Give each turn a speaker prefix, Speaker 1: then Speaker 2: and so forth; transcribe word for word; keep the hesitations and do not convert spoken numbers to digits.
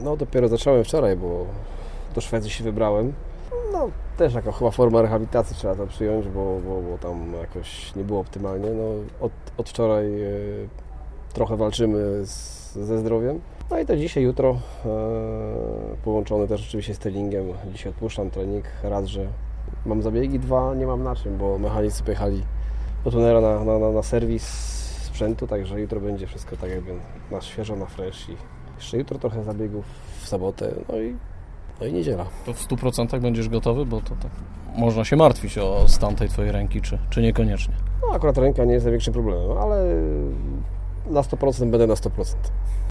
Speaker 1: No dopiero zacząłem wczoraj, bo do Szwecji się wybrałem. No też jako chyba forma rehabilitacji trzeba to przyjąć, bo, bo, bo tam jakoś nie było optymalnie. No, od, od wczoraj e, trochę walczymy z, ze zdrowiem. No i to dzisiaj, jutro e, połączone też oczywiście z treningiem. Dzisiaj odpuszczam trening, raz, że mam zabiegi, dwa, nie mam na czym, bo mechanicy pojechali do tunera na, na, na, na serwis sprzętu, także jutro będzie wszystko tak jakby na świeżo, na fresh i jeszcze jutro trochę zabiegów w sobotę, no i, no i niedziela.
Speaker 2: To w stu procentach będziesz gotowy, bo to tak można się martwić o stan tej twojej ręki, czy, czy niekoniecznie?
Speaker 1: No akurat ręka nie jest największym problemem, ale na sto procent będę na sto procent.